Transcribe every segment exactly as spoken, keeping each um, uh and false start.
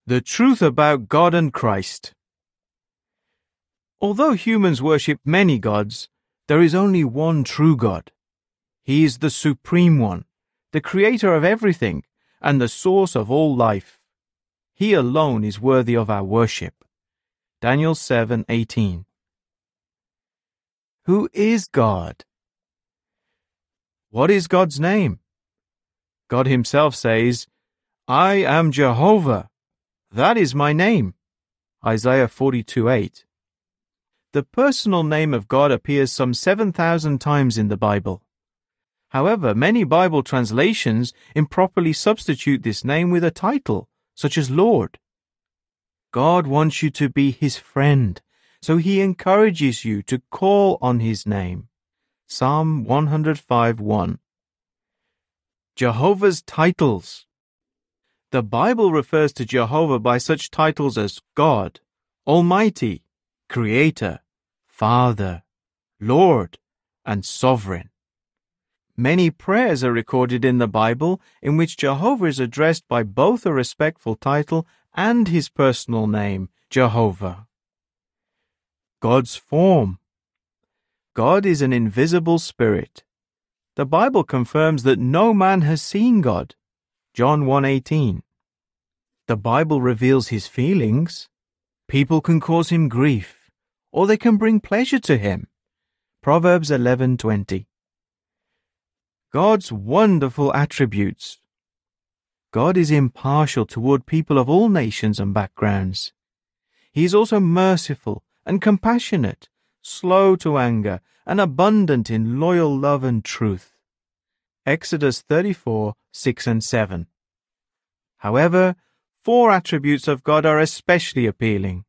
The truth about God and Christ. Although humans worship many gods, there is only one true God. He is the Supreme One, the Creator of everything, and the source of all life. He alone is worthy of our worship. Daniel seven eighteen. Who is God? What is God's name? God himself says, I am Jehovah. That is my name. Isaiah forty-two eight. The personal name of God appears some seven thousand times in the Bible. However, many Bible translations improperly substitute this name with a title, such as Lord. God wants you to be his friend, so he encourages you to call on his name. Psalm one oh five one. Jehovah's titles. The Bible refers to Jehovah by such titles as God, Almighty, Creator, Father, Lord, and Sovereign. Many prayers are recorded in the Bible in which Jehovah is addressed by both a respectful title and his personal name, Jehovah. God's form. God is an invisible spirit. The Bible confirms that no man has seen God. John one eighteen. The Bible reveals his feelings. People can cause him grief, or they can bring pleasure to him. Proverbs eleven twenty. God's wonderful attributes. God is impartial toward people of all nations and backgrounds. He is also merciful and compassionate, slow to anger, and abundant in loyal love and truth. Exodus thirty-four six and seven. However, four attributes of God are especially appealing.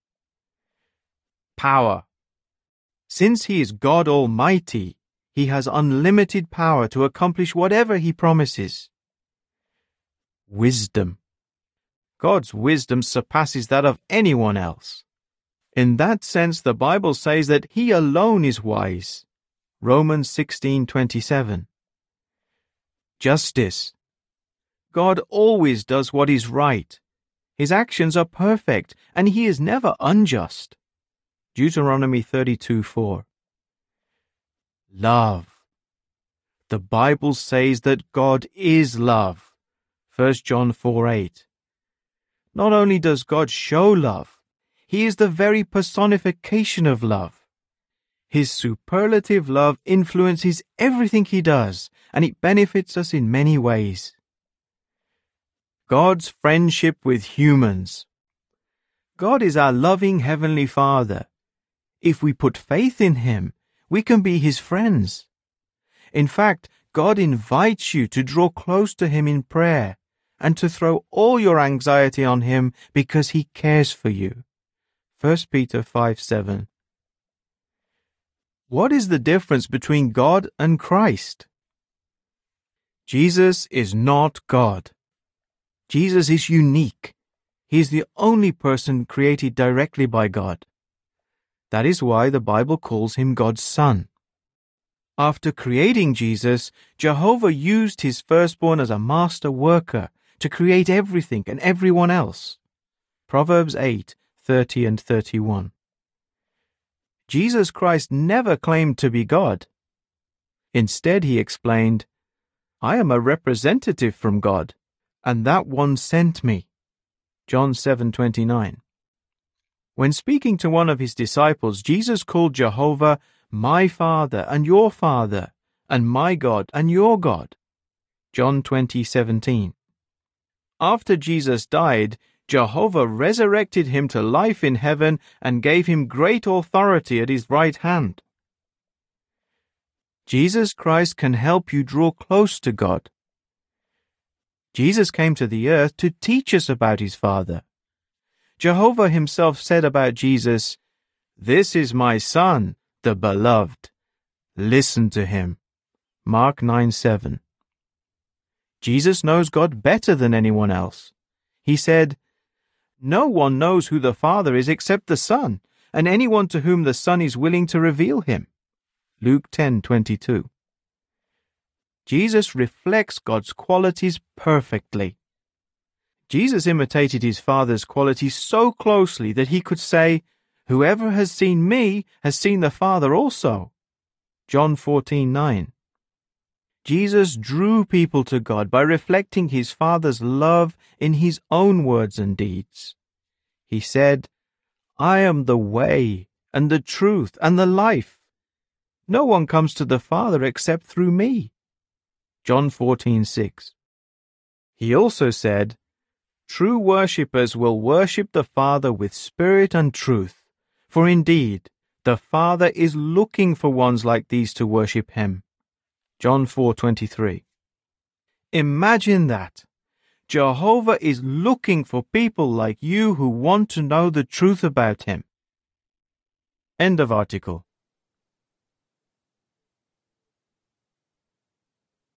Power. Since he is God Almighty, he has unlimited power to accomplish whatever he promises. Wisdom. God's wisdom surpasses that of anyone else. In that sense, the Bible says that he alone is wise. Romans sixteen twenty-seven. Justice. God always does what is right. His actions are perfect, and he is never unjust. Deuteronomy thirty-two four. Love. The Bible says that God is love. First John four eight. Not only does God show love, he is the very personification of love. His superlative love influences everything he does, and it benefits us in many ways. God's friendship with humans. God is our loving Heavenly Father. If we put faith in him, we can be his friends. In fact, God invites you to draw close to him in prayer and to throw all your anxiety on him because he cares for you. First Peter five seven. What is the difference between God and Christ? Jesus is not God. Jesus is unique. He is the only person created directly by God. That is why the Bible calls him God's Son. After creating Jesus, Jehovah used his firstborn as a master worker to create everything and everyone else. Proverbs eight thirty and thirty-one. Jesus Christ never claimed to be God. Instead, he explained, I am a representative from God, and that one sent me. John seven twenty-nine. When speaking to one of his disciples, Jesus called Jehovah my Father and your Father, and my God and your God. John twenty seventeen. After Jesus died, Jehovah resurrected him to life in heaven and gave him great authority at his right hand. Jesus Christ can help you draw close to God. Jesus came to the earth to teach us about his Father. Jehovah himself said about Jesus, This is my Son, the Beloved. Listen to him. Mark nine seven. Jesus knows God better than anyone else. He said, No one knows who the Father is except the Son, and anyone to whom the Son is willing to reveal him. Luke ten twenty-two. Jesus reflects God's qualities perfectly. Jesus imitated his Father's qualities so closely that he could say, "Whoever has seen me has seen the Father also." John fourteen nine. Jesus drew people to God by reflecting his Father's love in his own words and deeds. He said, "I am the way and the truth and the life. No one comes to the Father except through me." John fourteen six. He also said, "True worshippers will worship the Father with spirit and truth, for indeed the Father is looking for ones like these to worship him." John four twenty-three. Imagine that. Jehovah is looking for people like you who want to know the truth about him. End of article.